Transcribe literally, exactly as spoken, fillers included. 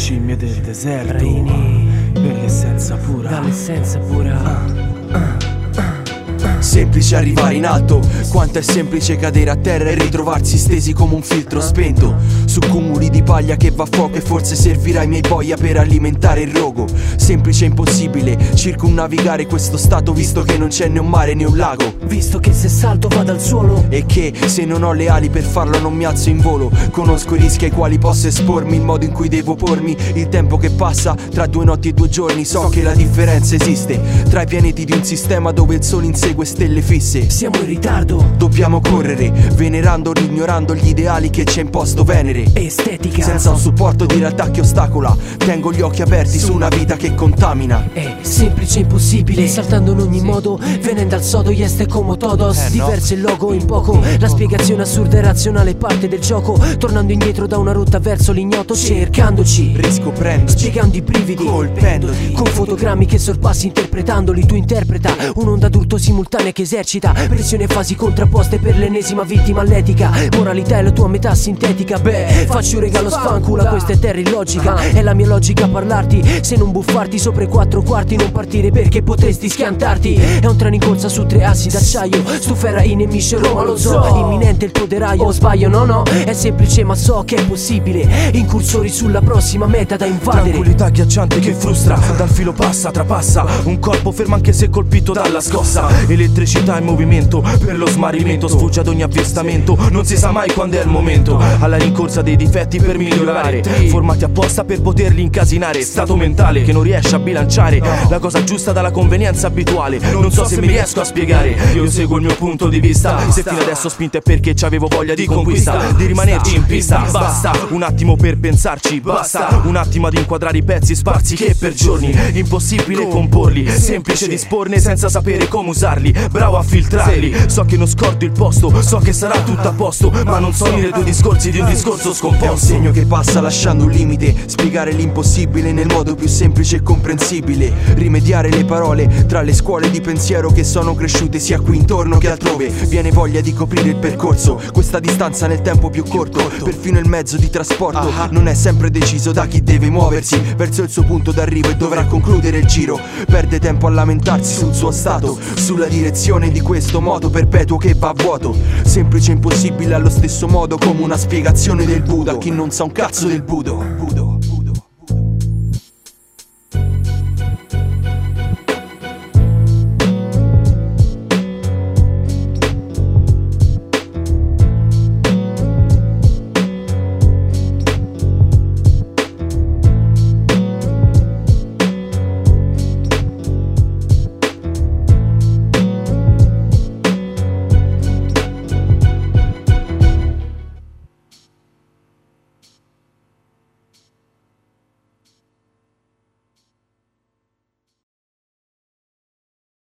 scimmie del deserto, Raini, per l'essenza pura, dall'essenza pura. uh, uh, uh. Semplice arrivare in alto, quanto è semplice cadere a terra e ritrovarsi stesi come un filtro spento su cumuli di paglia che va a fuoco e forse servirà ai miei boia per alimentare il rogo. Semplice e impossibile circumnavigare questo stato visto che non c'è né un mare né un lago, visto che se salto vado al suolo e che se non ho le ali per farlo non mi alzo in volo. Conosco i rischi ai quali posso espormi, il modo in cui devo pormi, il tempo che passa tra due notti e due giorni. So che la differenza esiste tra i pianeti di un sistema dove il sole insegue stelle fisse. Siamo in ritardo, dobbiamo correre, venerando o ignorando gli ideali che ci ha imposto Venere. Estetica, senza un supporto di realtà che ostacola, tengo gli occhi aperti su una vita che contamina. è semplice e impossibile, saltando in ogni modo, venendo al sodo, este como todos. Eh, no. Diverso il logo in poco, la spiegazione assurda e razionale è parte del gioco. Tornando indietro da una rotta verso l'ignoto, cercandoci, riscoprendoci, spiegando i brividi, colpendoti, con fotogrammi che sorpassi interpretandoli. Tu interpreta un'onda d'urto simultanea che esercita pressione e fasi contrapposte per l'ennesima vittima atletica. Moralità è la tua metà sintetica. Beh, faccio un regalo sfancula, questa è terra illogica. È la mia logica parlarti, se non buffarti sopra i quattro quarti. Non partire perché potresti schiantarti. È un treno in corsa su tre assi d'acciaio, stufera i nemici Roma lo so. Imminente il tuo deraio, o sbaglio? No no, è semplice ma so che è possibile. Incursori sulla prossima meta da invadere. Tranquillità agghiacciante che frustra, dal filo passa, trapassa un corpo fermo anche se colpito dalla scossa. Elettricità in movimento per lo smarrimento, sfugge ad ogni avvistamento, non si sa mai quando è il momento. Alla rincorsa dei difetti per migliorare, formati apposta per poterli incasinare. Stato mentale che non riesce a bilanciare la cosa giusta dalla convenienza abituale. Non so se mi riesco a spiegare, io seguo il mio punto di vista. Se fino adesso ho spinto è perché c'avevo voglia di conquista, di rimanerci in pista. Basta un attimo per pensarci, basta un attimo ad inquadrare i pezzi sparsi che per giorni impossibile comporli, semplice disporne senza sapere come usarli. Bravo a filtrarli, so che non scordo il posto, so che sarà tutto a posto, ma non so unire due discorsi di un discorso scomposto. È un segno che passa lasciando un limite, spiegare l'impossibile nel modo più semplice e comprensibile, rimediare le parole tra le scuole di pensiero che sono cresciute sia qui intorno che altrove. Viene voglia di coprire il percorso, questa distanza nel tempo più corto, perfino il mezzo di trasporto non è sempre deciso da chi deve muoversi verso il suo punto d'arrivo e dovrà concludere il giro. Perde tempo a lamentarsi sul suo stato, sulla direzione di questo moto perpetuo che va a vuoto. Semplice e impossibile allo stesso modo come una spiegazione del Buddha. Chi non sa un cazzo del Budo, Budo.